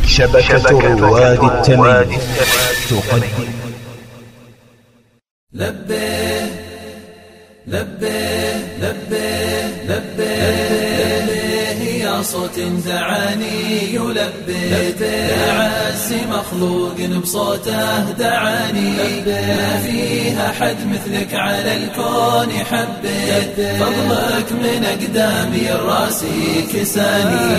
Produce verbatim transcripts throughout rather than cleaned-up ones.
شبكة رواد التمييز تقدم لبيه لبيه لبيه لبيه يا صوت دعاني يلبيه يا عز مخلوق بصوته دعاني ما فيها حد مثلك على الكون حبيت فضلك من أقدامي الراسي كساني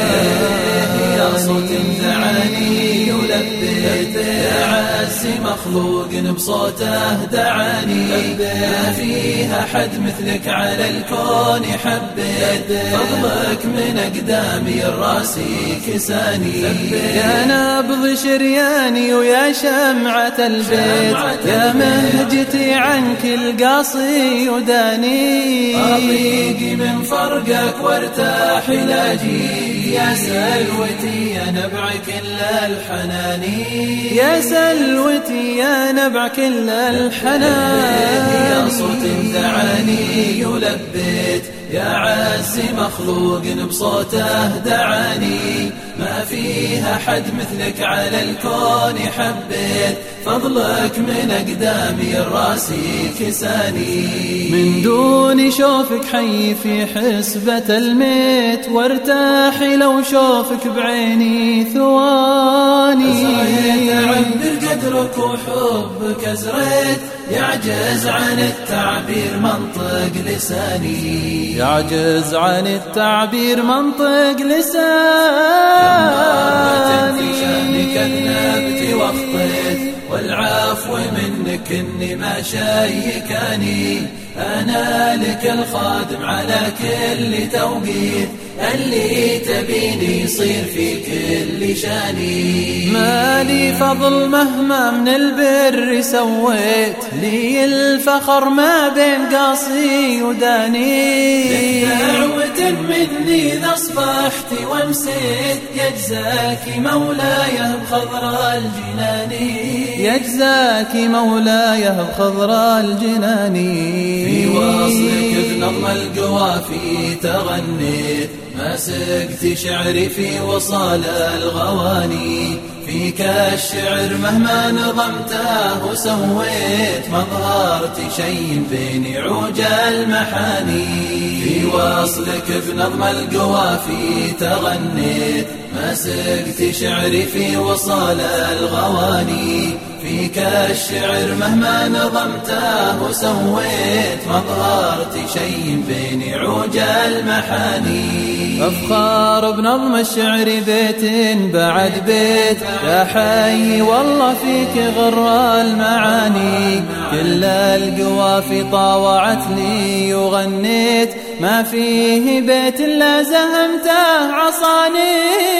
يا صوت دعاني يلبيه يا عز مخلوق بصوته دعاني ما فيها حد مثلك على الكون حبيت فضلك من أقدامي الراسي كساني يا نبض شرياني ويا شمعة البيت يا مهجتي عنك القاصي وداني أطيقي من فرقك وارتاح لاجي يا سلوتي يا نبع كل الحناني يا سلوتي يا نبع كل الحناني يا صوت دعاني يلبيت يا عز مخلوق بصوته دعاني ما فيها حد مثلك على الكون حبيت فضلك من أقدامي الراسي كساني من دون شوفك حي في حسبة الميت وارتاحي لو شوفك بعيني ثواني عبر قدرك وحبك أزريت يعجز عن التعبير منطق لساني يعجز عن التعبير منطق لساني في شأنك النبت واخطيت والعفو منك إني ما شيكاني أنا لك الخادم على كل توقيت اللي تبيني يصير في كل شاني ما لي فضل مهما من البر سويت لي الفخر ما بين قاصي وداني دعوة مني إذا أصبحت وامسيت يجزاك مولاي بخضراء الجنان يجزاك مولاي بخضراء الجنان في واصلك بنظم القوافي تغنيت ما سقت شعري في وصال الغواني فيك الشعر مهما نظمته وسويت ما ظهرت شيء بين عوج المحاني في واصلك بنظم القوافي تغنيت ما سقت شعري في وصال الغواني فيك الشعر مهما نظمته وسويت ما ظهرت شيء بين عوج المحاني أفخار بنظم الشعر بيت بعد بيت يا حي والله فيك غر المعاني كل القوافي طاوعت لي وغنيت ما فيه بيت لا زهمته عصاني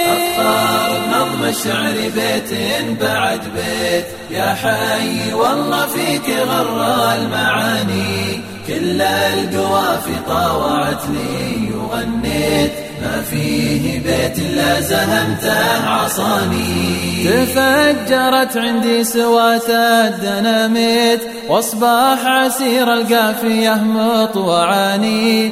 أفخار بنظم الشعر بيت بعد بيت يا حي والله فيك غر المعاني كل القوافي طاوعت لي وغنيت ما فيه بيت لا زهمته عصاني تفجرت عندي سوات الدناميت واصبح عسير القافية مطوعاني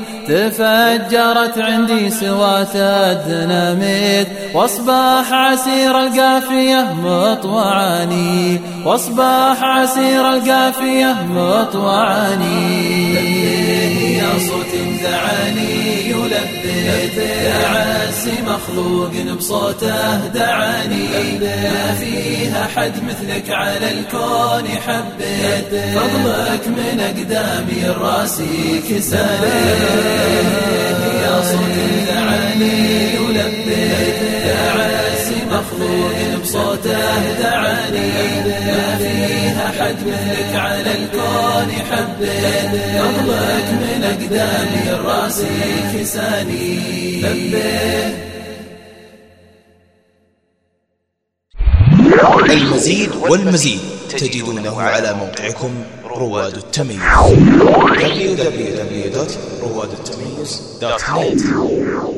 تفجرت عندي سوات الدناميت واصبح عسير القافية مطوعاني واصبح عسير القافية مطوعاني يا صوت دعاني يلبيت يا عز مخلوق بصوته دعاني ما فيها حد مثلك على الكون حبيت فضلك من أقدامي الراسي كساني يا صوت دعاني يلبيت يا عز مخلوق بصوته دعاني ما فيها حد مثلك على الكون حبيت فضلك من أقدامي الراسي كساني لبيه. المزيد والمزيد تجدونه على موقعكم رواد التمييز دبليو دبليو دبليو دوت رواد التمييز دوت نت.